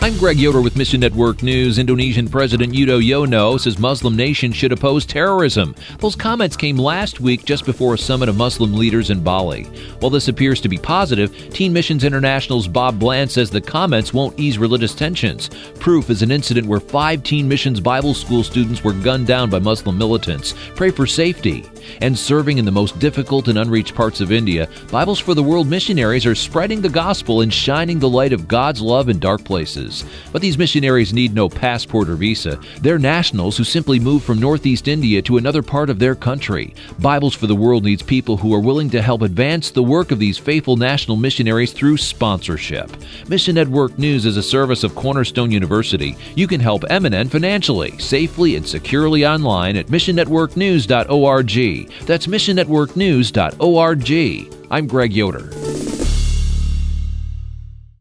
I'm Greg Yoder with Mission Network News. Indonesian President Yudhoyono says Muslim nations should oppose terrorism. Those comments came last week just before a summit of Muslim leaders in Bali. While this appears to be positive, Teen Missions International's Bob Bland says the comments won't ease religious tensions. Proof is an incident where 5 Teen Missions Bible School students were gunned down by Muslim militants. Pray for safety. And serving in the most difficult and unreached parts of India, Bibles for the World missionaries are spreading the gospel and shining the light of God's love in dark places. But these missionaries need no passport or visa. They're nationals who simply move from northeast India to another part of their country. Bibles for the World needs people who are willing to help advance the work of these faithful national missionaries through sponsorship. Mission Network News is a service of Cornerstone University. You can help MNN financially, safely, and securely online at missionnetworknews.org. That's missionnetworknews.org. I'm Greg Yoder.